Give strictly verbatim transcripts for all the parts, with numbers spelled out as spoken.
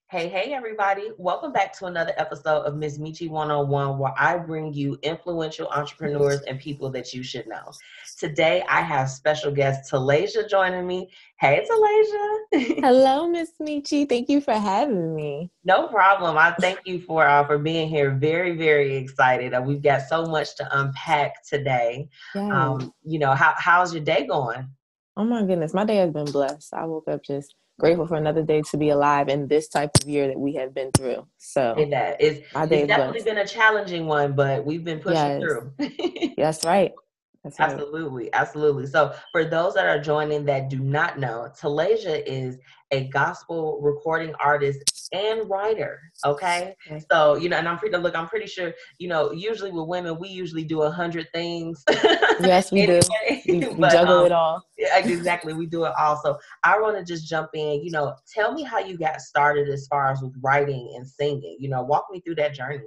Hey, hey, everybody. Welcome back to another episode of Miss Michi one oh one, where I bring you influential entrepreneurs and people that you should know. Today, I have special guest Talasia joining me. Hey, Talasia. Hello, Miss Michi. Thank you for having me. No problem. I thank you for uh, for being here. Very, very excited. Uh, we've got so much to unpack today. Yes. Um, you know, how how's your day going? Oh my goodness. My day has been blessed. I woke up just grateful for another day to be alive in this type of year that we have been through. So Say that. It's my day it's is definitely blessed. been a challenging one, but we've been pushing Yes. through. That's right. That's right. Absolutely, absolutely. So, for those that are joining that do not know, Talasia is a gospel recording artist and writer. Okay, Okay. so you know, and I'm pretty look. I'm pretty sure you know. Usually with women, we usually do a hundred things Yes, we do. We, anyway. we But juggle um, it all. yeah, exactly, we do it all. So, I want to just jump in. You know, tell me how you got started as far as with writing and singing. You know, walk me through that journey.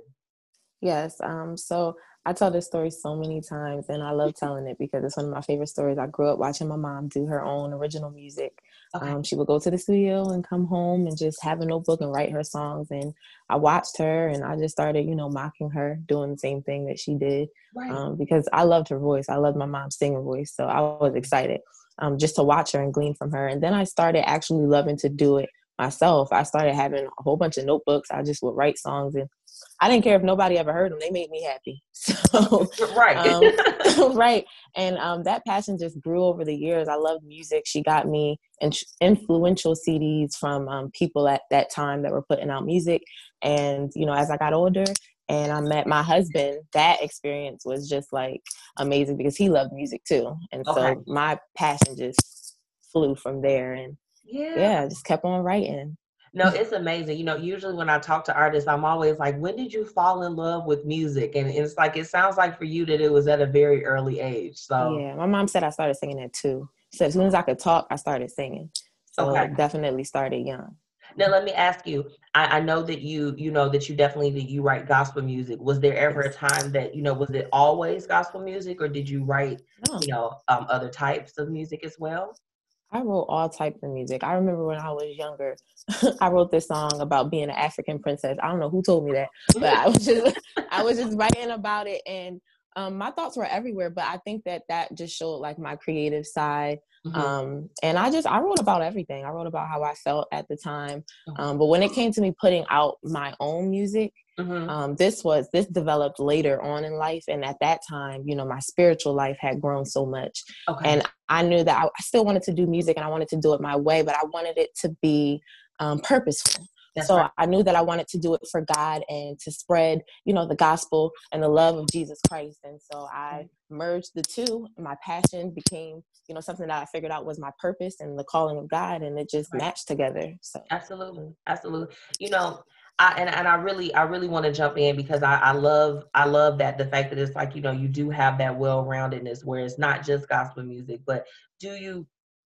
Yes. Um, so I tell this story so many times and I love telling it because it's one of my favorite stories. I grew up watching my mom do her own original music. Okay. Um, she would go to the studio and come home and just have a notebook and write her songs. And I watched her and I just started, you know, mocking her, doing the same thing that she did. Right. Um, because I loved her voice. I loved my mom's singing voice. So I was excited um, just to watch her and glean from her. And then I started actually loving to do it myself. I started having a whole bunch of notebooks. I just would write songs and I didn't care if nobody ever heard them. They made me happy. So, Right. um, right. And um, that passion just grew over the years. I loved music. She got me in- influential C Ds from um, people at that time that were putting out music. And, you know, as I got older and I met my husband, that experience was just like amazing because he loved music too. And Okay. so my passion just flew from there. And Yeah. yeah, I just kept on writing. No, it's amazing. You know, usually when I talk to artists, I'm always like, when did you fall in love with music? And it's like, it sounds like for you that it was at a very early age. So, Yeah, my mom said I started singing at two. She said as soon as I could talk, I started singing. So okay. it definitely started young. Now let me ask you, I, I know that you, you know, that you definitely, that you write gospel music. Was there ever a Yes. time that, you know, was it always gospel music or did you write, No, you know, um, other types of music as well? I wrote all types of music. I remember when I was younger, I wrote this song about being an African princess. I don't know who told me that, but I was just I was just writing about it, and um, my thoughts were everywhere. But I think that that just showed like my creative side. hmm Um, and I just I wrote about everything. I wrote about how I felt at the time. Okay. Um, but when it came to me putting out my own music, hmm um, this was this developed later on in life, and at that time, you know, my spiritual life had grown so much, Okay. and I knew that I, I still wanted to do music and I wanted to do it my way, but I wanted it to be um, purposeful. That's right. So I knew that I wanted to do it for God and to spread, you know, the gospel and the love of Jesus Christ. And so I merged the two. My passion became, you know, something that I figured out was my purpose and the calling of God, and it just Right. matched together. So Absolutely. Absolutely. You know, I and, and I really I really want to jump in because I, I love I love that the fact that it's like, you know, you do have that well-roundedness where it's not just gospel music, but do you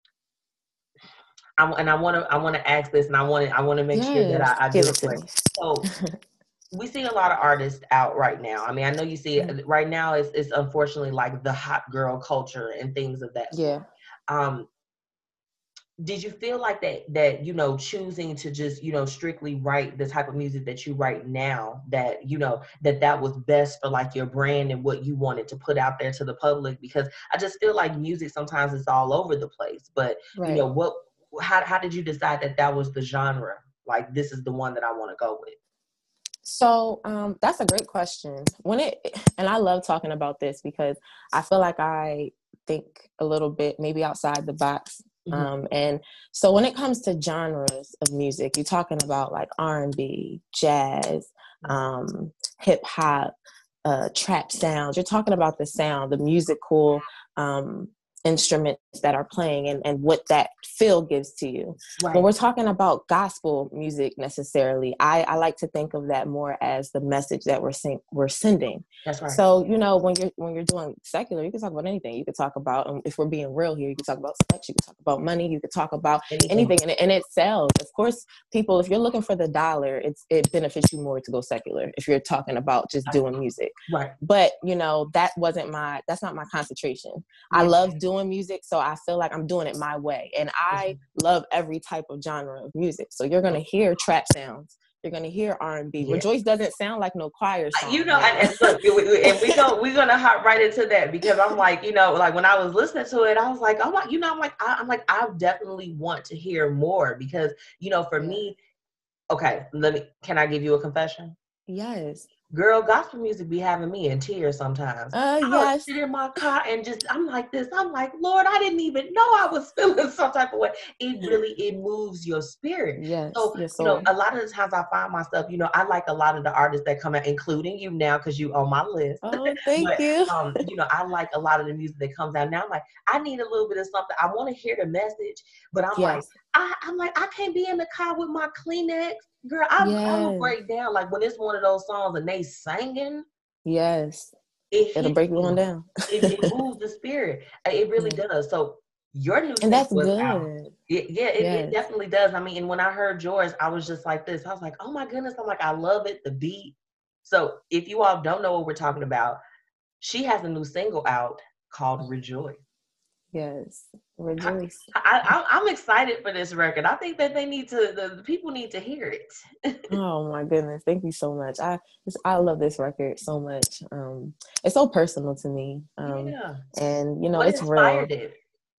I, and I want to I want to ask this and I want to I want to make sure that yes, I, I give do it it to correct. me. So we see a lot of artists out right now. I mean, I know you see it right now it's it's unfortunately like the hot girl culture and things of that sort. Yeah. Um, did you feel like that that you know choosing to just you know strictly write the type of music that you write now that you know that that was best for like your brand and what you wanted to put out there to the public? Because I just feel like music sometimes it's all over the place, but you Right. know what how, how did you decide that that was the genre, like this is the one that I want to go with? So um, that's a great question. When it, and I love talking about this because I feel like I think a little bit maybe outside the box. hmm Um, and so when it comes to genres of music, you're talking about like R and B, jazz, um, hip hop, uh, trap sounds. You're talking about the sound, the musical um, instruments that are playing, and, and what that feel gives to you. When right. we're talking about gospel music necessarily, I, I like to think of that more as the message that we're sing, we're sending. That's right. So, you know, when you're when you're doing secular, you can talk about anything. You could talk about, um, if we're being real here, you could talk about sex, you could talk about money, you could talk about Anything. anything, and it, and it sells. Of course, people, if you're looking for the dollar, it's it benefits you more to go secular if you're talking about just doing music. Right. But, you know, that wasn't my, that's not my concentration. I Yeah. love doing music. So I feel like I'm doing it my way. And I love every type of genre of music. So you're going to hear trap sounds. You're going to hear R and B. Yeah. Rejoice doesn't sound like no choir song. You know, and, and look, and we go, we're going to hop right into that, because I'm like, you know, like when I was listening to it, I was like, oh my, you know, I'm like, I, I'm like, I definitely want to hear more, because, you know, for yeah. me, okay, let me, can I give you a confession? Yes. Girl, gospel music be having me in tears sometimes. Uh, I yes. sit in my car and just, I'm like this. I'm like, Lord, I didn't even know I was feeling some type of way. It really, it moves your spirit. Yes. So, yes, you know, a lot of the times I find myself, you know, I like a lot of the artists that come out, including you now, because you on my list. Oh, thank but, you. um, you know, I like a lot of the music that comes out now. I'm like, I need a little bit of something. I want to hear the message, but I'm yes. like, I, I'm like, I can't be in the car with my Kleenex. Girl, I, yes. I will break down. Like when it's one of those songs and they singing. Yes. It It'll break you on down. it, it moves the spirit. It really yeah. does. So your new and that's was good. Out. It, yeah, it, yes. it definitely does. I mean, and when I heard yours, I was just like this. I was like, oh my goodness. I'm like, I love it. The beat. So if you all don't know what we're talking about, she has a new single out called Rejoice. Yes. Rejoice. I, I, I'm excited for this record. I think that they need to, the, the people need to hear it. Oh my goodness. Thank you so much. I I love this record so much. Um, it's so personal to me. Um, yeah. And, you know, what it's inspired real. It?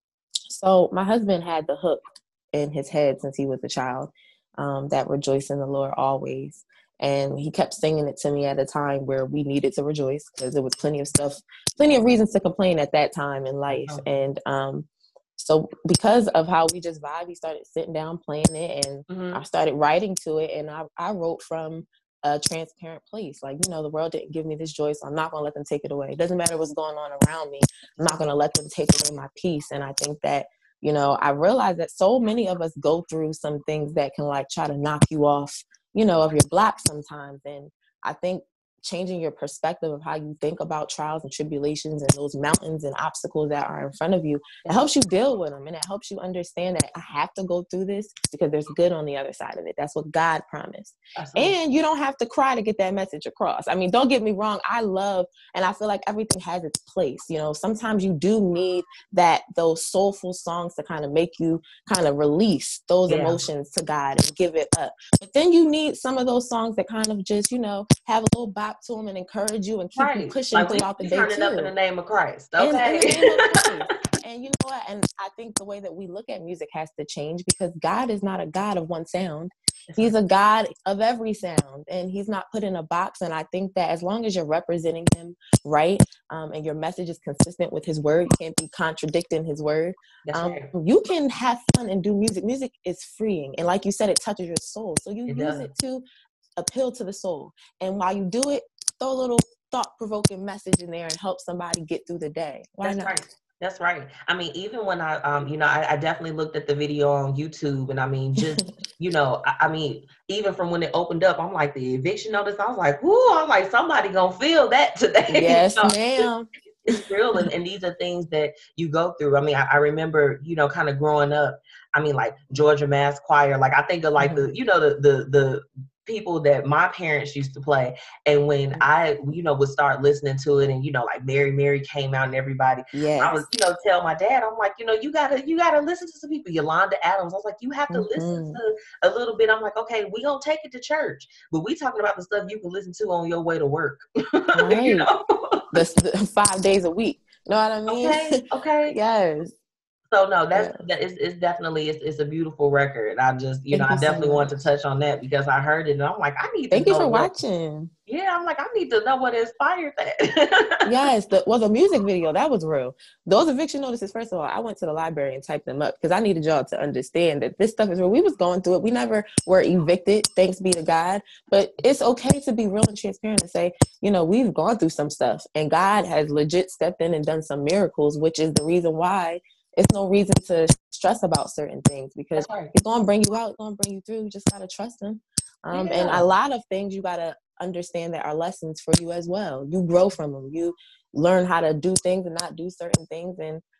So my husband had the hook in his head since he was a child, um, that rejoice in the Lord always. And he kept singing it to me at a time where we needed to rejoice, because there was plenty of stuff, plenty of reasons to complain at that time in life. Oh. And um, so because of how we just vibe, we started sitting down playing it, and mm-hmm. I started writing to it. And I, I wrote from a transparent place. Like, you know, the world didn't give me this joy, so I'm not going to let them take it away. It doesn't matter what's going on around me. I'm not going to let them take away my peace. And I think that, you know, I realized that so many of us go through some things that can like try to knock you off, you know, of your block sometimes. And I think changing your perspective of how you think about trials and tribulations and those mountains and obstacles that are in front of you, it helps you deal with them, and it helps you understand that I have to go through this because there's good on the other side of it. That's what God promised. Absolutely. And you don't have to cry to get that message across. I mean, don't get me wrong. I love, and I feel like everything has its place. You know, sometimes you do need that, those soulful songs to kind of make you kind of release those yeah. emotions to God and give it up. But then you need some of those songs that kind of just, you know, have a little bop to them and encourage you and keep right. you pushing like throughout we, the we day turn too. it up in the name of Christ. Okay. And, in the name of Christ. And you know what? And I think the way that we look at music has to change, because God is not a God of one sound. He's a God of every sound, and he's not put in a box. And I think that as long as you're representing him right, um, and your message is consistent with his word, you can't be contradicting his word. Um, right. You can have fun and do music. Music is freeing. And like you said, it touches your soul. So you it use does. it to appeal to the soul. And while you do it, throw a little thought-provoking message in there and help somebody get through the day. Why That's not? Right. That's right. I mean, even when I, um, you know, I, I definitely looked at the video on YouTube, and I mean, just, you know, I, I mean, even from when it opened up, I'm like, the eviction notice, I was like, whoo, I'm like, somebody gonna feel that today. Yes, you know? ma'am. It's, it's real. And, and these are things that you go through. I mean, I, I remember, you know, kind of growing up, I mean, like Georgia Mass Choir, like I think of like mm-hmm. the, you know, the, the, the, people that my parents used to play. And when I, you know, would start listening to it, and, you know, like Mary Mary came out and everybody, yes. I was, you know, tell my dad, I'm like, you know, you gotta, you gotta listen to some people, Yolanda Adams. I was like, you have to mm-hmm. listen to a little bit. I'm like, okay, we gonna take it to church, but we talking about the stuff you can listen to on your way to work. Right. You know? the, the five days a week. You know what I mean? Okay. Okay. Yes. So no, that's yeah. that is it's definitely it's, it's a beautiful record. I just you Thank know you I definitely so wanted to touch on that because I heard it and I'm like I need Thank to you know for what, watching. Yeah, I'm like I need to know what inspired that. Yes, the well the music video, that was real. Those eviction notices, first of all, I went to the library and typed them up because I needed y'all to understand that this stuff is real. We was going through it. We never were evicted, thanks be to God. But it's okay to be real and transparent and say, you know, we've gone through some stuff and God has legit stepped in and done some miracles, which is the reason why it's no reason to stress about certain things, because right. he's going to bring you out, he's going to bring you through. You just got to trust him. Um, yeah. And a lot of things you got to understand that are lessons for you as well. You grow from them. You learn how to do things and not do certain things. And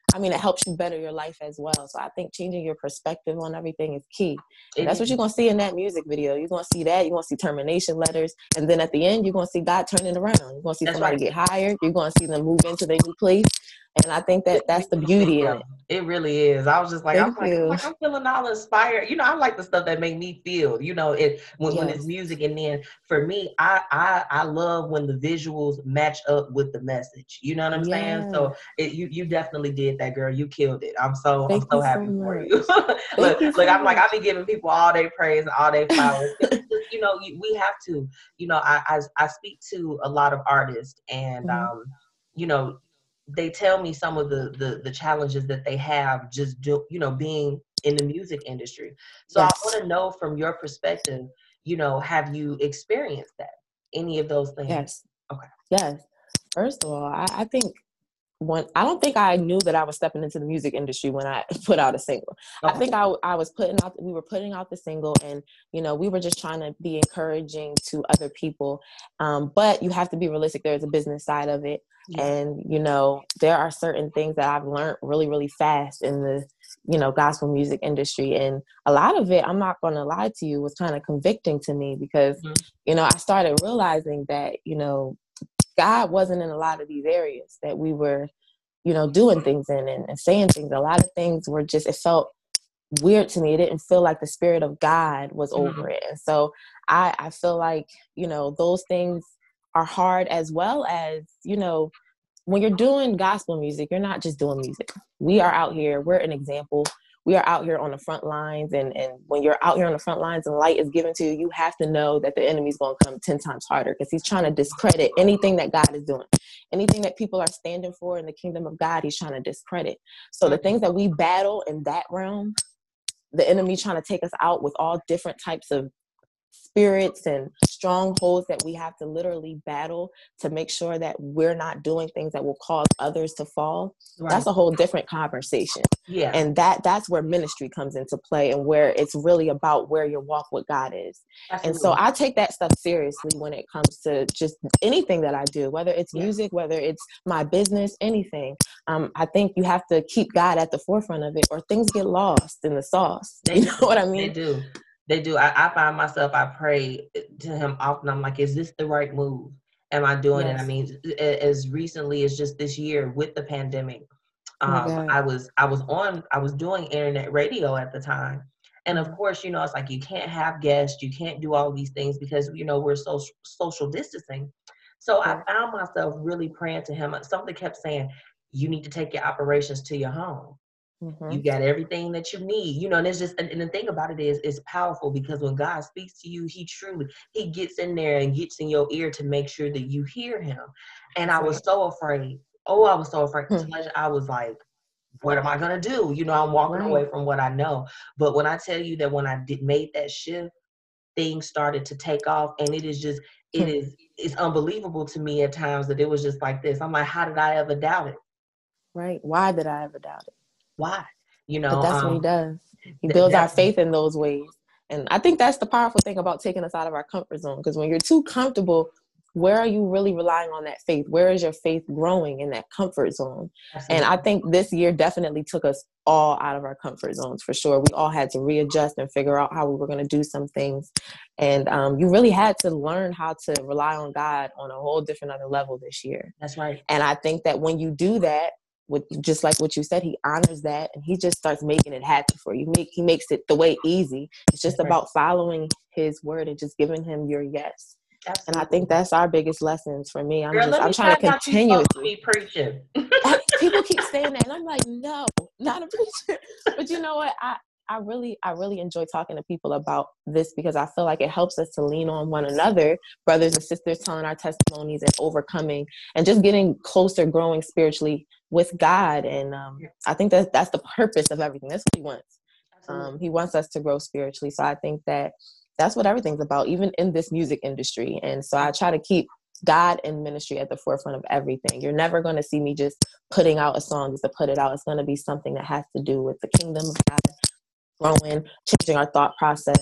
I mean, it helps you better your life as well. So I think changing your perspective on everything is key. And It that's what is. you're going to see in that music video. You're going to see that. You're going to see termination letters. And then at the end, you're going to see God turning around. You're going to see That's somebody right. get hired. You're going to see them move into their new place. And I think that It's that's the beautiful, beauty in yeah. it. It really is. I was just like, I'm Thank like, I'm you. like, I'm feeling all inspired. You know, I like the stuff that make me feel, you know, it when, when it's Yes. music. And then for me, I, I I love when the visuals match up with the message. You know what I'm saying? Yes. So it, you you definitely did that, girl. You killed it. I'm so I'm Thank so you so happy for much. you. Thank look, you look, so I'm like, much. I be giving people all their praise and all their flowers. It's just, you know, you, we have to, you know, I, I I speak to a lot of artists, and Mhm. um, you know, they tell me some of the, the the challenges that they have just do, you know, being in the music industry. So I Yes. want to know from your perspective, you know, have you experienced that? Any of those things? Yes. Okay. Yes. First of all, I, I think when I don't think I knew that I was stepping into the music industry when I put out a single. I Okay. think I I was putting out we were putting out the single, and you know we were just trying to be encouraging to other people. Um, but you have to be realistic. There's a business side of it, Yeah. and you know there are certain things that I've learned really really fast in the you know gospel music industry, and a lot of it, I'm not going to lie to you, was kind of convicting to me because Mm-hmm. you know I started realizing that you know God wasn't in a lot of these areas that we were, you know, doing things in and, and saying things. A lot of things were just, it felt weird to me. It didn't feel like the spirit of God was Mm-hmm. over it. And so I, I feel like, you know, those things are hard, as well as, you know, when you're doing gospel music, you're not just doing music. We are out here, we're an example. We are out here on the front lines. And, and when you're out here on the front lines and light is given to you, you have to know that the enemy's going to come ten times harder because he's trying to discredit anything that God is doing. Anything that people are standing for in the kingdom of God, he's trying to discredit. So the things that we battle in that realm, the enemy trying to take us out with all different types of spirits and strongholds that we have to literally battle to make sure that we're not doing things that will cause others to fall. Right. That's a whole different conversation. Yeah. And that that's where ministry comes into play, and where it's really about where your walk with God is. Absolutely. And so I take that stuff seriously when it comes to just anything that I do, whether it's Yeah. music, whether it's my business, anything. Um, I think you have to keep God at the forefront of it, or things get lost in the sauce. They You do. know what I mean? They do. They do. I, I find myself, I pray to him often. I'm like, is this the right move? Am I doing it? I Yes. mean, a- as recently as just this year with the pandemic, Oh my um, God. I was I was on I was doing internet radio at the time. And of Mhm. course, you know, it's like you can't have guests, you can't do all these things because, you know, we're so social distancing. So I Right. found myself really praying to him. Something kept saying, you need to take your operations to your home. You Mhm. got everything that you need, you know, and it's just, and, and the thing about it is, it's powerful because when God speaks to you, he truly, he gets in there and gets in your ear to make sure that you hear him. And I That's was right. so afraid. Oh, I was so afraid. Hmm. I was like, what am I going to do? You know, I'm walking Right. away from what I know. But when I tell you that when I did made that shift, things started to take off, and it is just, it Hmm. is, it's unbelievable to me at times that it was just like this. I'm like, how did I ever doubt it? Right. Why did I ever doubt it? Why? You But know, that's what he um, does. He th- builds our that's, faith in those ways. And I think that's the powerful thing about taking us out of our comfort zone. Because when you're too comfortable, where are you really relying on that faith? Where is your faith growing in that comfort zone? And absolutely. I think this year definitely took us all out of our comfort zones for sure. We all had to readjust and figure out how we were going to do some things. And um, you really had to learn how to rely on God on a whole different other level this year. That's right. And I think that when you do that, with just like what you said, he honors that, and he just starts making it happen for you. Make, he makes it the way easy. It's just That's right. about following his word and just giving him your yes. Absolutely. And I think that's our biggest lessons for me. I'm Girl, just, let I'm me trying to find out you supposed to continuously. be preaching. People keep saying that, and I'm like, no, not a preacher. But you know what? I, I really, I really enjoy talking to people about this because I feel like it helps us to lean on one another, brothers and sisters, telling our testimonies and overcoming and just getting closer, growing spiritually with God. And um, I think that that's the purpose of everything. That's what he wants. Um, he wants us to grow spiritually. So I think that that's what everything's about, even in this music industry. And so I try to keep God and ministry at the forefront of everything. You're never going to see me just putting out a song just to put it out. It's going to be something that has to do with the kingdom of God, growing, changing our thought process,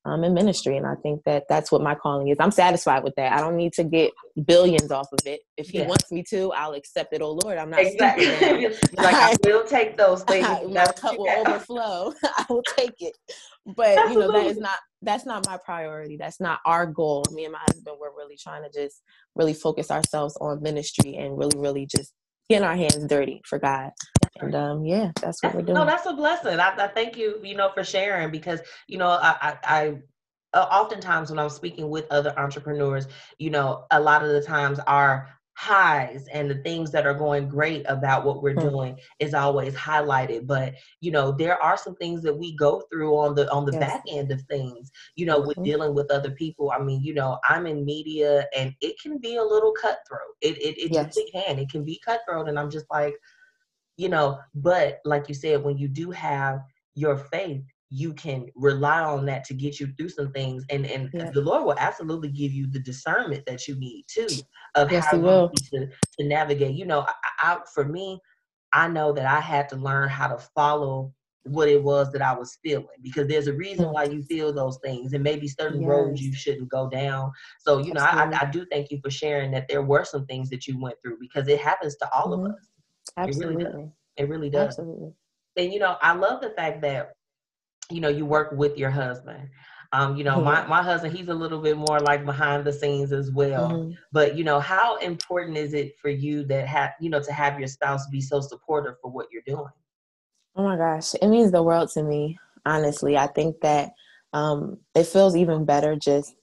um, in ministry. And I think that that's what my calling is. I'm satisfied with that. I don't need to get billions off of it. If he Yeah. wants me to, I'll accept it. Oh Lord, I'm not Exactly. stupid now. You're like, I will take those things. My cup will overflow. I will take it. But Absolutely. you know, that is not, that's not my priority. That's not our goal. Me and my husband, we're really trying to just really focus ourselves on ministry and really, really just getting our hands dirty for God. And um, yeah, that's what that's, we're doing. No, that's a blessing. I, I thank you, you know, for sharing, because, you know, I, I, I uh, oftentimes when I'm speaking with other entrepreneurs, you know, a lot of the times our highs and the things that are going great about what we're mm-hmm. doing is always highlighted. But, you know, there are some things that we go through on the on the yes. back end of things, you know, mm-hmm. with dealing with other people. I mean, you know, I'm in media and it can be a little cutthroat. It it, it yes. really can. It can be cutthroat. And I'm just like, you know, but like you said, when you do have your faith, you can rely on that to get you through some things. And, and yeah. the Lord will absolutely give you the discernment that you need too, of yes, how you need to, to navigate. You know, I, I, for me, I know that I had to learn how to follow what it was that I was feeling, because there's a reason why you feel those things, and maybe certain yes. roads you shouldn't go down. So, you Absolutely. know, I, I do thank you for sharing that there were some things that you went through, because it happens to all mm-hmm. of us. Absolutely. It really does. It really does. Absolutely. And, you know, I love the fact that, you know, you work with your husband. Um, you know, mm-hmm. my, my husband, he's a little bit more like behind the scenes as well. Mm-hmm. But, you know, how important is it for you that have, you know, to have your spouse be so supportive for what you're doing? Oh my gosh, it means the world to me. Honestly, I think that um, it feels even better just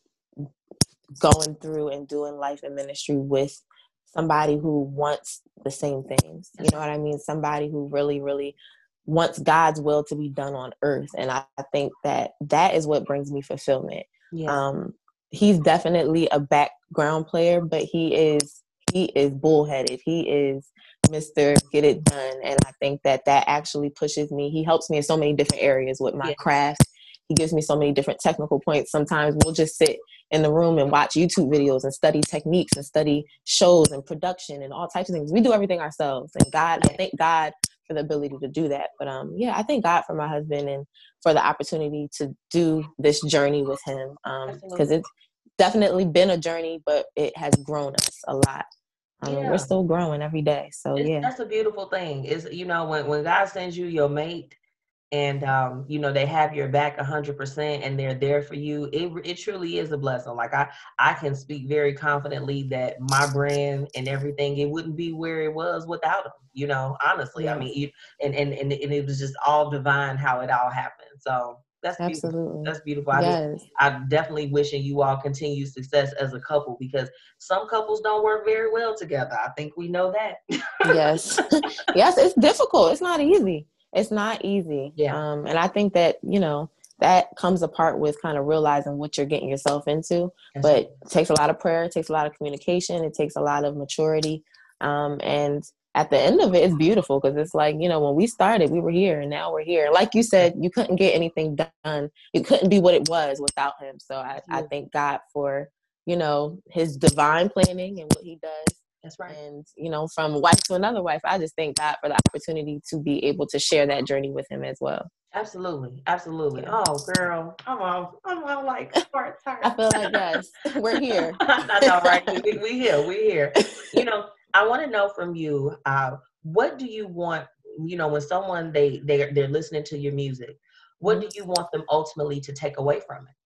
going through and doing life and ministry with somebody who wants the same things. You know what I mean? Somebody who really, really wants God's will to be done on earth. And I, I think that that is what brings me fulfillment. Yeah. Um, he's definitely a background player, but he is, he is bullheaded. He is Mister Get It Done. And I think that that actually pushes me. He helps me in so many different areas with my yeah. craft. He gives me so many different technical points. Sometimes we'll just sit in the room and watch YouTube videos and study techniques and study shows and production and all types of things. We do everything ourselves. And God, I thank God for the ability to do that. But um, yeah, I thank God for my husband and for the opportunity to do this journey with him. Um, because it's definitely been a journey, but it has grown us a lot. Um, yeah. We're still growing every day. So it's, yeah. That's a beautiful thing. Is, you know, when, when God sends you your mate, and, um, you know, they have your back a hundred percent and they're there for you, it it truly is a blessing. Like I, I can speak very confidently that my brand and everything, it wouldn't be where it was without them, you know, honestly. Yeah. I mean, you, and, and, and, and it was just all divine how it all happened. So that's beautiful. Absolutely. That's beautiful. I yes. just, I'm definitely wishing you all continued success as a couple, because some couples don't work very well together. I think we know that. Yes. Yes. It's difficult. It's not easy. It's not easy. Yeah. Um, and I think that, you know, that comes apart with kind of realizing what you're getting yourself into. That's but right. It takes a lot of prayer. It takes a lot of communication. It takes a lot of maturity. Um, and at the end of it, it's beautiful, because it's like, you know, when we started, we were here and now we're here. Like you said, you couldn't get anything done. It couldn't be what it was without him. So I, I thank God for, you know, his divine planning and what he does. That's right. And, you know, from wife to another wife, I just thank God for the opportunity to be able to share that journey with him as well. Absolutely. Absolutely. Yeah. Oh, girl. I'm all, I'm all like, heart, heart. I feel like, yes, we're here. I know, right? We, we here. We here. You know, I want to know from you, uh, what do you want, you know, when someone, they, they, they're listening to your music, what mm-hmm. do you want them ultimately to take away from it?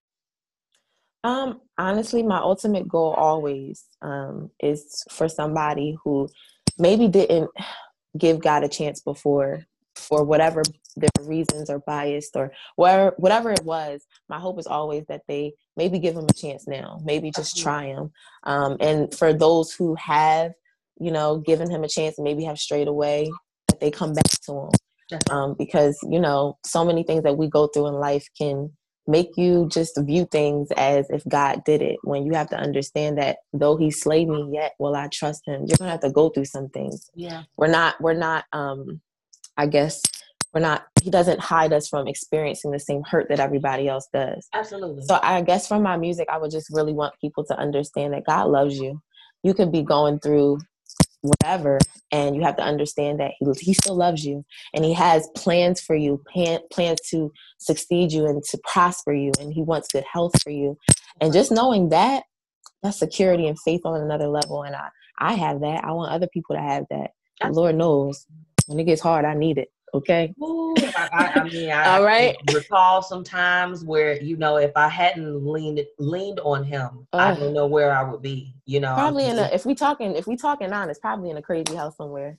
Um, honestly, my ultimate goal always um, is for somebody who maybe didn't give God a chance before, for whatever their reasons or biased or whatever, whatever it was. My hope is always that they maybe give him a chance now, maybe just try him. Um, and for those who have, you know, given him a chance and maybe have strayed away, that they come back to him. Um, because, you know, so many things that we go through in life can make you just view things as if God did it, when you have to understand that though he slayed me, yet will I trust him. You're gonna have to go through some things. Yeah. We're not, we're not, um, I guess we're not, he doesn't hide us from experiencing the same hurt that everybody else does. Absolutely. So I guess from my music, I would just really want people to understand that God loves you. You could be going through whatever. And you have to understand that he, he still loves you, and he has plans for you, plan, plans to succeed you and to prosper you. And he wants good health for you. And just knowing that, that's security and faith on another level. And I, I have that. I want other people to have that. The Lord knows when it gets hard, I need it. Okay. Ooh, I, I, I mean, I, All right. I recall some times where, you know, if I hadn't leaned leaned on him, uh, I don't know where I would be. You know, probably in a, if we talking if we talking honest, probably in a crazy house somewhere.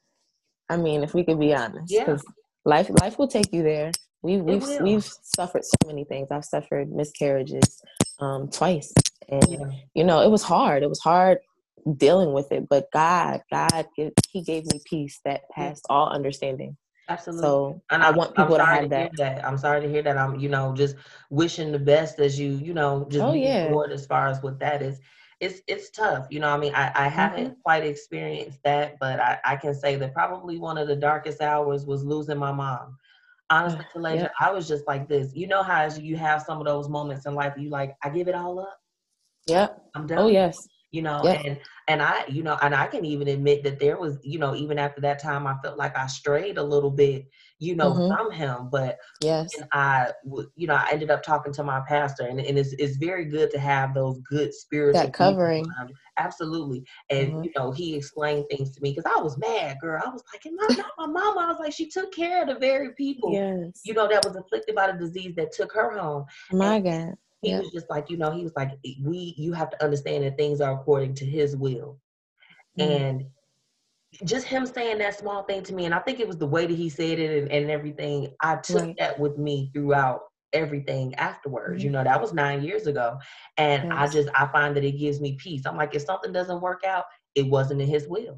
I mean, if we could be honest, because yeah. life life will take you there. We we've we've suffered so many things. I've suffered miscarriages um, twice, and yeah. you know, it was hard. It was hard dealing with it, but God, God, He gave me peace that passed all understanding. Absolutely. So and I, I want people to have to that. that. I'm sorry to hear that. I'm, you know, just wishing the best as you, you know, just oh, move yeah. forward as far as what that is. It's it's tough. You know, I mean, I, I haven't mm-hmm. quite experienced that, but I, I can say that probably one of the darkest hours was losing my mom. Honestly, Talasia, yep. I was just like this. You know how you have some of those moments in life, you like, I give it all up. Yep. I'm done. Oh, yes. You know, yep. and and I, you know, and I can even admit that there was, you know, even after that time, I felt like I strayed a little bit, you know, mm-hmm. from him. But yes, and I, you know, I ended up talking to my pastor, and, and it's it's very good to have those good spiritual that covering. Absolutely, and mm-hmm. you know, he explained things to me because I was mad, girl. I was like, not, not my mama. I was like, she took care of the very people, yes. you know, that was afflicted by the disease that took her home. My and, God. He yep. was just like, you know, he was like, we, you have to understand that things are according to his will. Mm. And just him saying that small thing to me, and I think it was the way that he said it and, and everything, I took right. that with me throughout everything afterwards. Mm-hmm. You know, that was nine years ago. And yes. I just, I find that it gives me peace. I'm like, if something doesn't work out, it wasn't in his will.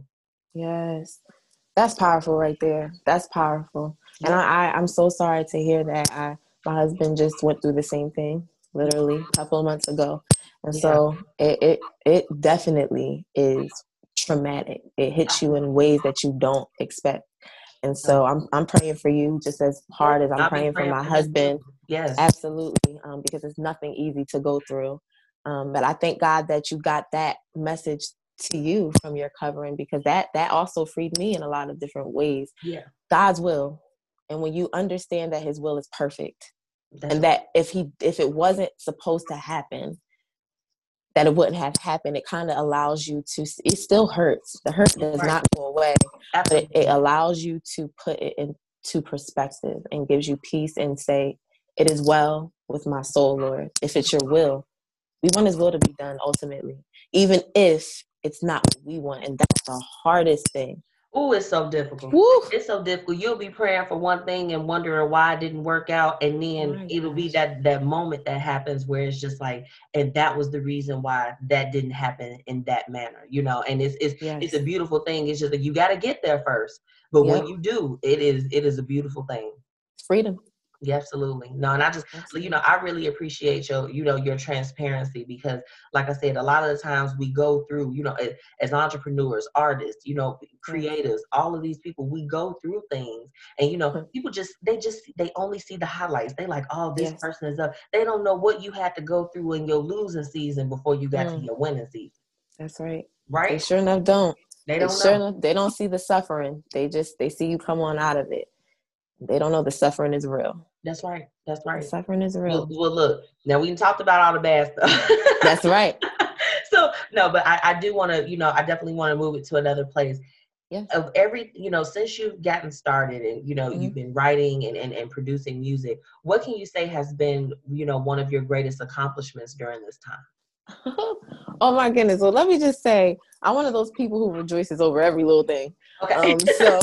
Yes. That's powerful right there. That's powerful. Yeah. And I, I, I'm so sorry to hear that. I, my husband just went through the same thing, literally a couple of months ago. And yeah. so it, it, it definitely is traumatic. It hits you in ways that you don't expect. And so I'm, I'm praying for you just as hard as I'm I'll praying, praying for my for husband. Yes, absolutely. Um, because it's nothing easy to go through. Um, but I thank God that you got that message to you from your covering, because that that also freed me in a lot of different ways. Yeah, God's will, and when you understand that His will is perfect, That's and right. that if he if it wasn't supposed to happen, that it wouldn't have happened, it kind of allows you to. It still hurts. The hurt does right. not go away, Absolutely. but it, it allows you to put it into perspective and gives you peace and say, "It is well with my soul, Lord. If it's your will, we want His will to be done ultimately, even if it's not what we want." And that's the hardest thing. Oh, it's so difficult. Woo. It's so difficult. You'll be praying for one thing and wondering why it didn't work out. And then oh it'll gosh. be that, that moment that happens where it's just like, and that was the reason why that didn't happen in that manner, you know, and it's, it's, yes. it's a beautiful thing. It's just that you got to get there first. But yep. when you do, it is, it is a beautiful thing. Freedom. Yeah, absolutely. No, and I just, absolutely. you know, I really appreciate your, you know, your transparency, because like I said, a lot of the times we go through, you know, as entrepreneurs, artists, you know, creatives, all of these people, we go through things, and, you know, mm-hmm. people just, they just, they only see the highlights. They like, oh, this yes. person is up. They don't know what you had to go through in your losing season before you got mm. to your winning season. That's right. Right. They sure enough don't. They don't they sure know. Enough, they don't see the suffering. They just, they see you come on out of it. They don't know the suffering is real. That's right. That's right. The suffering is real. Well, well, look, now we talked about all the bad stuff. That's right. So, no, but I, I do want to, you know, I definitely want to move it to another place. Yes. Of every, you know, since you've gotten started and, you know, mm-hmm. you've been writing and, and, and producing music, what can you say has been, you know, one of your greatest accomplishments during this time? Oh my goodness. Well, let me just say, I'm one of those people who rejoices over every little thing. Okay. Um, so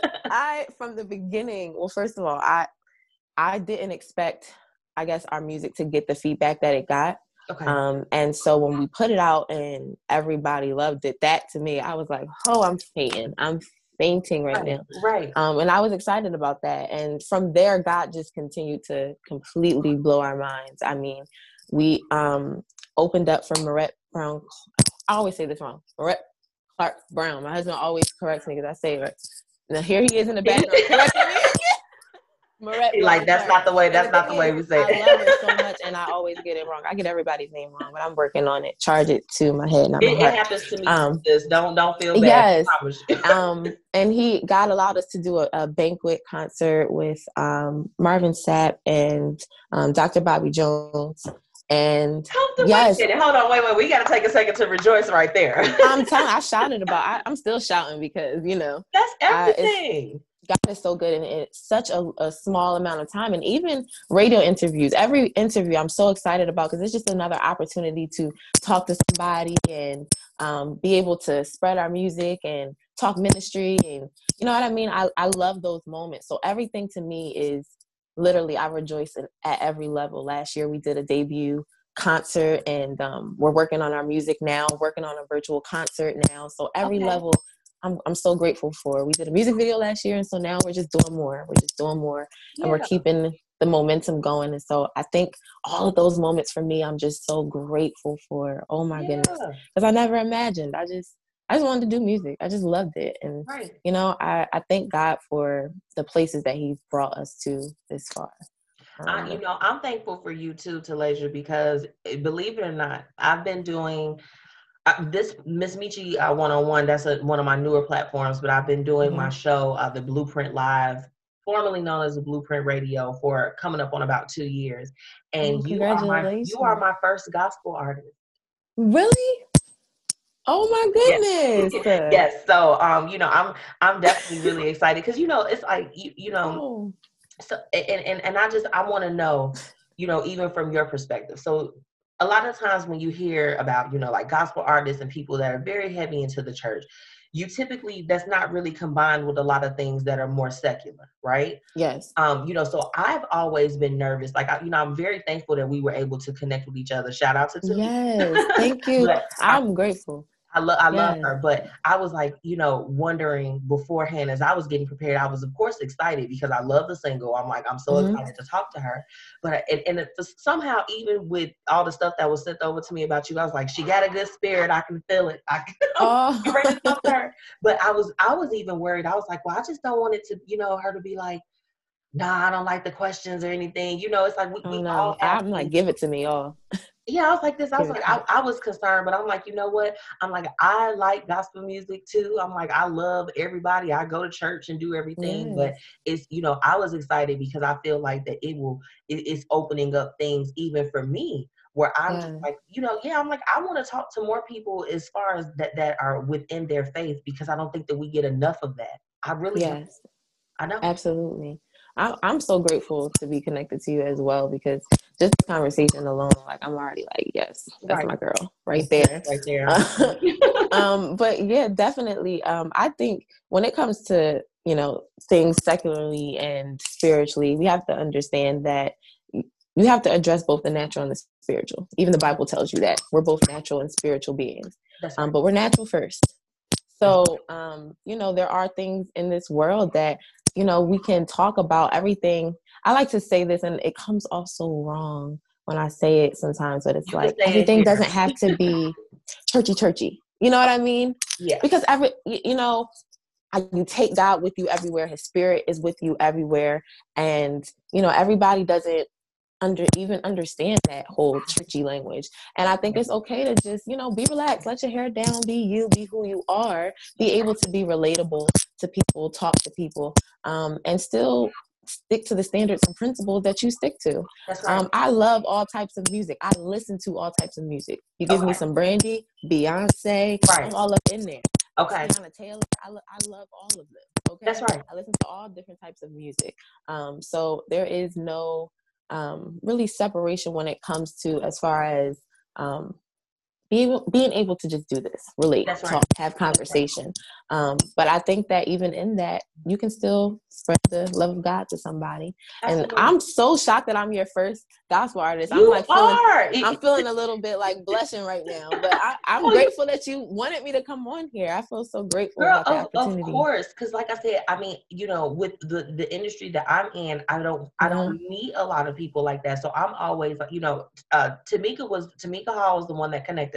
I, from the beginning, well, first of all, I, I didn't expect, I guess, our music to get the feedback that it got. Okay. Um, and so when we put it out and everybody loved it, that to me, I was like, oh, I'm fainting. I'm fainting right, right now. Right. Um, and I was excited about that. And from there, God just continued to completely blow our minds. I mean, we um, opened up for Marette Brown. I always say this wrong. Marette Clark Brown. My husband always corrects me because I say it right. Now here he is in the background correcting me. Marette Like, that's Blanchard. not the way, And the that's not the thing way is, we say I it. love her so much, and I always get it wrong. I get everybody's name wrong, but I'm working on it. Charge it to my head, not my It, it heart. happens to me Um, too, sis. Don't don't feel bad. yes. I promise you. Um, and he God allowed us to do a, a banquet concert with um, Marvin Sapp and um, Doctor Bobby Jones. And Hold on, yes, wait a minute. Hold on, wait, wait. We got to take a second to rejoice right there. I'm telling. I shouted about. I, I'm still shouting because you know That's I, it's, everything. God is so good, and it's such a, a small amount of time. And even radio interviews, every interview I'm so excited about because it's just another opportunity to talk to somebody and um, be able to spread our music and talk ministry. And you know what I mean? I, I love those moments. So everything to me is literally, I rejoice in, at every level. Last year we did a debut concert, and um, we're working on our music now, working on a virtual concert now. So every Okay. level I'm I'm so grateful for. We did a music video last year, and so now we're just doing more. We're just doing more, Yeah. and we're keeping the momentum going. And so I think all of those moments for me, I'm just so grateful for. Oh my Yeah. goodness, because I never imagined. I just I just wanted to do music. I just loved it, and Right. you know, I I thank God for the places that He's brought us to this far. I, Um, you know, I'm thankful for you too, Talasia, because believe it or not, I've been doing uh, this Miss Michi uh, one-on-one. That's a, one of my newer platforms, but I've been doing Mhm. my show, uh, the Blueprint Live, formerly known as the Blueprint Radio, for coming up on about two years. And oh, you are my you are congratulations! my first gospel artist. Really? Oh my Yes. goodness! Yes. So, um, you know, I'm I'm definitely really excited because you know it's like you you know Oh. so and and, and I just I want to know, you know, even from your perspective. So a lot of times when you hear about, you know, like gospel artists and people that are very heavy into the church, you typically that's not really combined with a lot of things that are more secular, right? Yes. Um, you know, so I've always been nervous. Like, I, you know, I'm very thankful that we were able to connect with each other. Shout out to Yes. Tamika. Thank you. But I, I'm grateful. I love I love Yes. her, but I was like, you know, wondering beforehand as I was getting prepared. I was of course excited because I love the single. I'm like, I'm so Mm-hmm. excited to talk to her. But and, and it, somehow, even with all the stuff that was sent over to me about you, I was like, she got a good spirit. I can feel it. I can Oh. I'm ready to talk to her. But I was I was even worried. I was like, well, I just don't want it to, you know, her to be like, nah, I don't like the questions or anything. You know, it's like we, Oh we no. all have I'm like, things. give it to me all. Yeah, I was like this. I was Give it like, to I, me. I was concerned, but I'm like, you know what? I'm like, I like gospel music too. I'm like, I love everybody. I go to church and do everything, but Yes. it's, you know, I was excited because I feel like that it will, it, it's opening up things even for me where I'm Yeah. just like, you know, yeah, I'm like, I want to talk to more people as far as that, that are within their faith because I don't think that we get enough of that. I really don't. Yes. I know. Absolutely. I, I'm so grateful to be connected to you as well because just the conversation alone, like I'm already like, yes, that's Right. my girl right there. Right there. Uh, um, but yeah, definitely. Um, I think when it comes to, you know, things secularly and spiritually, we have to understand that you have to address both the natural and the spiritual. Even the Bible tells you that we're both natural and spiritual beings. That's right. Um, but we're natural first. So, um, you know, there are things in this world that, you know, we can talk about everything. I like to say this, and it comes off so wrong when I say it sometimes, but it's You can like say it everything here. doesn't have to be churchy, churchy. You know what I mean? Yeah. Because every, you know, you take God with you everywhere. His spirit is with you everywhere. And, you know, everybody doesn't under even understand that whole churchy language. And I think it's okay to just, you know, be relaxed, let your hair down, be you, be who you are, be able to be relatable to people, talk to people, um, and still stick to the standards and principles that you stick to. That's right. Um, I love all types of music. I listen to all types of music. You give Okay. me some Brandy, Beyonce, Right. I'm all up in there. Okay. Tiana Taylor, I, lo- I love all of them. Okay. That's right. I listen to all different types of music. Um, so there is no um, really separation when it comes to as far as um, being being able to just do this, relate, That's right. talk, have conversation. Um, but I think that even in that, you can still spread the love of God to somebody. Absolutely. And I'm so shocked that I'm your first gospel artist. You I'm like feeling, are. I'm feeling a little bit like blushing right now. But I, I'm Oh, grateful that you wanted me to come on here. I feel so grateful girl, about the of, of opportunity. course, because like I said, I mean, you know, with the the industry that I'm in, I don't I don't Mhm. meet a lot of people like that. So I'm always, you know, uh, Tamika was Tamika Hall was the one that connected us.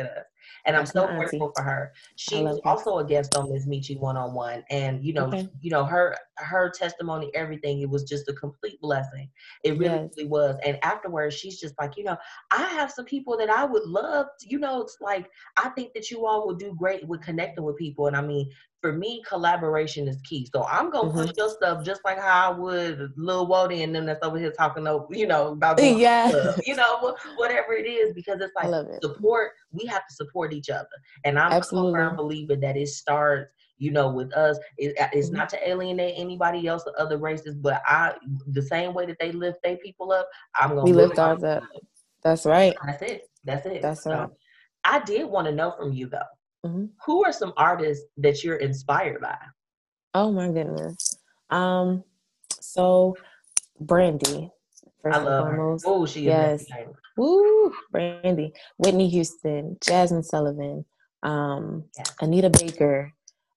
And I'm That's my so auntie. grateful for her. I She was love her. also a guest on Miss Michi One on One, and you know, Okay. you know her her testimony, everything. It was just a complete blessing. It really, Yes. really was. And afterwards, she's just like, you know, I have some people that I would love. To, you know, it's like I think that you all would do great with connecting with people. And I mean, for me, collaboration is key. So I'm gonna push Mm-hmm. your stuff just like how I would Lil Wody and them that's over here talking over, you know, about going to Yeah. the club, you know, whatever it is, because it's I like love it. support. We have to support each other, and I'm, I'm a firm Absolutely. believer that it starts, you know, with us. It, it's Mm-hmm. not to alienate anybody else or other races, but I, the same way that they lift their people up, I'm gonna We lift lift my ours up. people up. That's right. That's it. That's it. That's right. So I did want to know from you though, Mm-hmm. who are some artists that you're inspired by? Oh my goodness. Um, so Brandy, I first and love her. foremost. Oh, she is Yes. entertaining. Woo, Brandy. Whitney Houston, Jasmine Sullivan, um, Yeah. Anita Baker,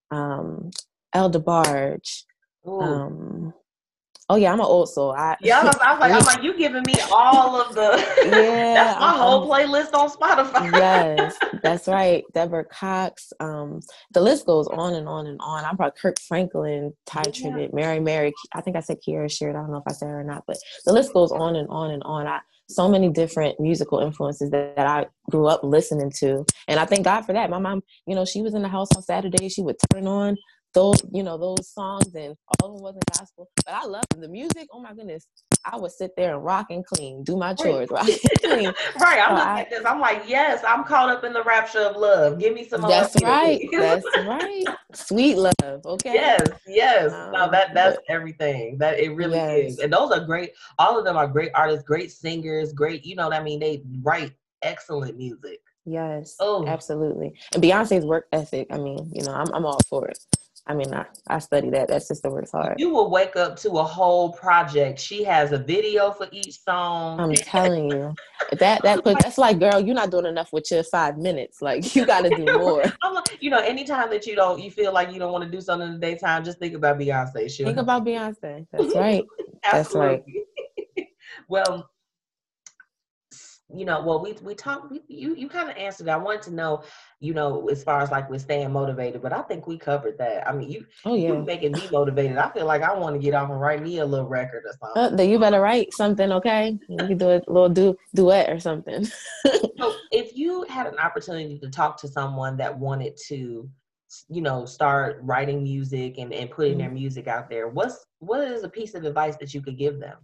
um, Elder Barge. Ooh. Um, oh yeah, I'm an old soul. I Yeah, I was, I was like, any, I'm like, you giving me all of the. yeah, That's my I'm, whole I'm playlist on Spotify. yes, that's right. Deborah Cox. Um, the list goes on and on and on. I brought Kirk Franklin, Ty Yeah. Tribbett, Mary Mary. I think I said Kiara Sheard. I don't know if I said her or not, but the list goes on and on and on. I so many different musical influences that, that I grew up listening to, and I thank God for that. My mom, you know, she was in the house on Saturday. She would turn on those, you know, those songs, and all of them wasn't gospel, but I loved the music. Oh my goodness, I would sit there and rock and clean, do my Right. chores, rock and clean. Right. So I'm looking I, at this. I'm like, yes, I'm caught up in the rapture of love. Give me some more that's Anita, right. please. That's right. Sweet love. Okay. Yes, yes. No, Um, that that's but everything. That it really is. yes, And those are great. All of them are great artists, great singers, great, you know what I mean? They write excellent music. yes, Oh, absolutely. And Beyonce's work ethic. I mean, you know, I'm I'm all for it. I mean, I, I study that. That sister works hard. you will wake up to a whole project. She has a video for each song. I'm telling you, that that put that's like, girl, you're not doing enough with your five minutes. Like, you got to do more. I'm like, you know, anytime that you don't, you feel like you don't want to do something in the daytime, just think about Beyonce. She'll Think help about Beyonce. That's you. right. That's right. Absolutely. Well, you know, well, we we talked. We, you you kind of answered. I wanted to know, you know, as far as like with staying motivated, but I think we covered that. I mean, you Oh you yeah. making me motivated. I feel like I want to get off and write me a little record or Uh, something. then you better write something, okay? You can do a little du- duet or something. So, if you had an opportunity to talk to someone that wanted to, you know, start writing music and and putting their Mhm. music out there, what's what is a piece of advice that you could give them?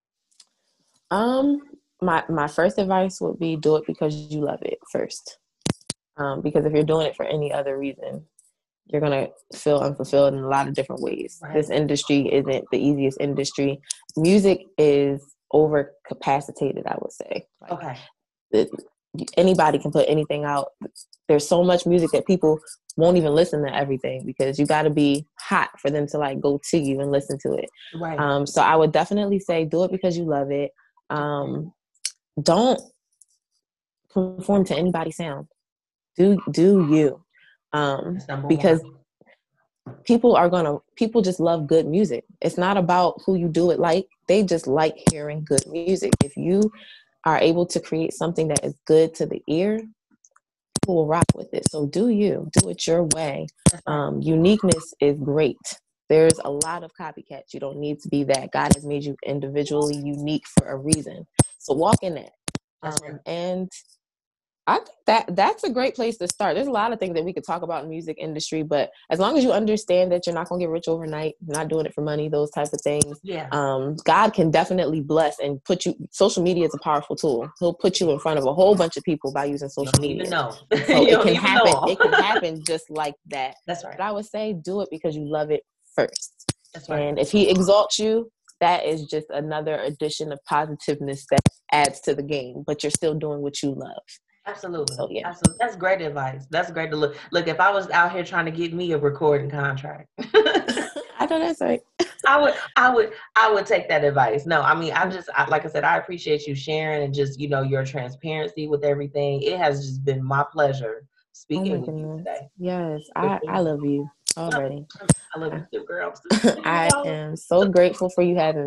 Um, my my first advice would be do it because you love it first. Um, because if you're doing it for any other reason, you're gonna feel unfulfilled in a lot of different ways. Right. This industry isn't the easiest industry. Music is over capacitated, I would say. Like, Okay. it, anybody can put anything out. There's so much music that people won't even listen to everything because you got to be hot for them to like go to you and listen to it. Right. Um, so I would definitely say do it because you love it. Um, don't conform to anybody's sound. Do do you? Um, That's number because one. people are gonna people just love good music. It's not about who you do it like. They just like hearing good music. If you are able to create something that is good to the ear, people will rock with it. So do you do it your way. That's right. Um, uniqueness is great. There's a lot of copycats. You don't need to be that. God has made you individually unique for a reason. So walk in that. That's Um, right. and I think that that's a great place to start. There's a lot of things that we could talk about in the music industry, but as long as you understand that you're not going to get rich overnight, you're not doing it for money, those types of things, Yeah. um, God can definitely bless and put you. Social media is a powerful tool. He'll put you in front of a whole bunch of people by using You social don't media. even know. So You it don't can even happen. know. It can happen just like that. That's right. But I would say do it because you love it first. That's right. And if he exalts you, that is just another addition of positiveness that adds to the game, but you're still doing what you love. Absolutely. So yeah. Absolutely. That's great advice. That's great to look. Look, if I was out here trying to get me a recording contract, I know that's right. I would, I would, I would take that advice. No, I mean, I just, I, like I said, I appreciate you sharing and just, you know, your transparency with everything. It has just been my pleasure Oh my speaking with you goodness. today. Yes, I, I love you already. I love you too, girl. I'm still I am so grateful for you having me.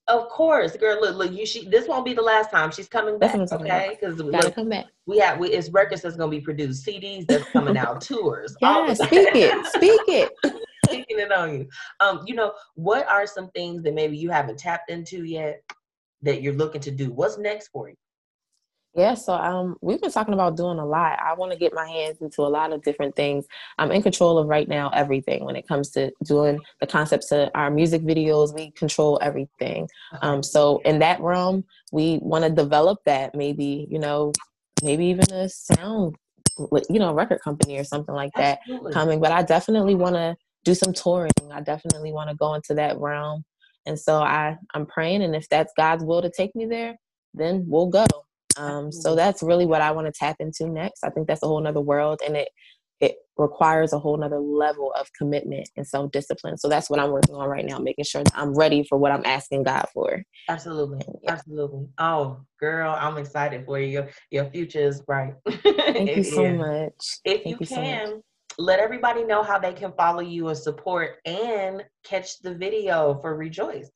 Of course, girl. Look, look. You she. This won't be the last time she's coming That's back. what I'm talking about. Okay, because Gotta look, come back. we have we, it's records that's gonna be produced, C Ds that's coming out, tours, all Yeah, of speak that. it. Speak it. Speaking it on you. Um, you know, what are some things that maybe you haven't tapped into yet that you're looking to do? What's next for you? Yeah, so um, we've been talking about doing a lot. I want to get my hands into a lot of different things. I'm in control of right now everything when it comes to doing the concepts of our music videos. We control everything. Okay. Um, so in that realm, we want to develop that. Maybe you know, maybe even a sound, you know, record company or something like that Absolutely. coming. But I definitely want to do some touring. I definitely want to go into that realm. And so I I'm praying, and if that's God's will to take me there, then we'll go. Um, so Absolutely. that's really what I want to tap into next. I think that's a whole nother world, and it it requires a whole nother level of commitment and self-discipline. So that's what I'm working on right now, making sure that I'm ready for what I'm asking God for. Absolutely. And yeah, Absolutely. Oh, girl, I'm excited for you. Your, your future is bright. thank you It so is. much. If you Thank you so much. can, let everybody know how they can follow you and support and catch the video for Rejoice.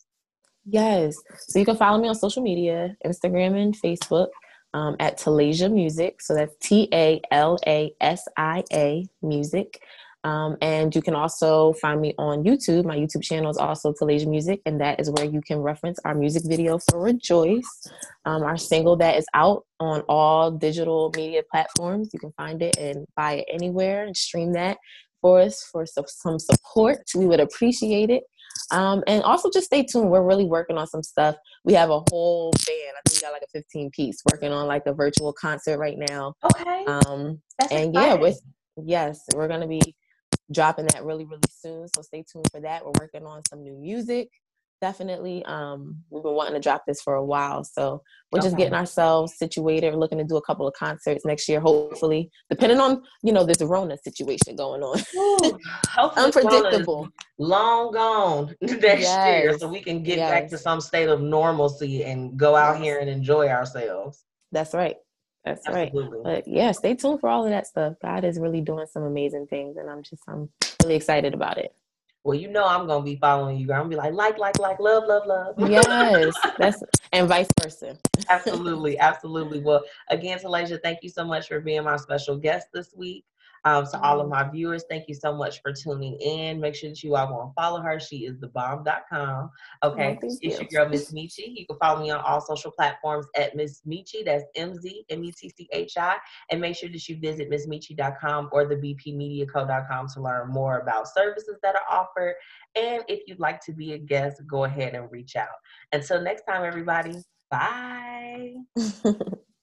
Yes. So you can follow me on social media, Instagram and Facebook, um, at Talasia Music. So that's T A L A S I A Music. Um, and you can also find me on YouTube. My YouTube channel is also Talasia Music, and that is where you can reference our music video for Rejoice, um, our single that is out on all digital media platforms. You can find it and buy it anywhere and stream that for us for some, some support. We would appreciate it. Um, and also just stay tuned. We're really working on some stuff. We have a whole band. I think we got like a fifteen piece working on like a virtual concert right now. Okay. Um, That's and yeah, exciting. with yes, we're gonna be dropping that really, really soon. So stay tuned for that. We're working on some new music. Definitely. Um, we've been wanting to drop this for a while. So we're just Okay. getting ourselves situated. We're looking to do a couple of concerts next year, hopefully, depending on, you know, this Rona situation going on. Whew. Hopefully, Corona is Unpredictable. long gone next year, Yes. so we can get back to Yes. some state of normalcy and go out Yes. here and enjoy ourselves. That's right. That's right. Absolutely. But yeah, stay tuned for all of that stuff. God is really doing some amazing things, and I'm just I'm really excited about it. Well, you know I'm gonna be following you. I'm gonna be like, like, like, like, love, love, love. Yes, that's and vice versa. Absolutely, absolutely. Well, again, Talasia, thank you so much for being my special guest this week. Um, to all of my viewers, thank you so much for tuning in. Make sure that you all go and follow her. She is the bomb dot com. Oh, Okay, thank it's you. your girl, Miss Michi. You can follow me on all social platforms at Miss Michi. That's M Z M E T C H I. And make sure that you visit Miss Michi dot com or the B P Media Co dot com to learn more about services that are offered. And if you'd like to be a guest, go ahead and reach out. Until next time, everybody. Bye.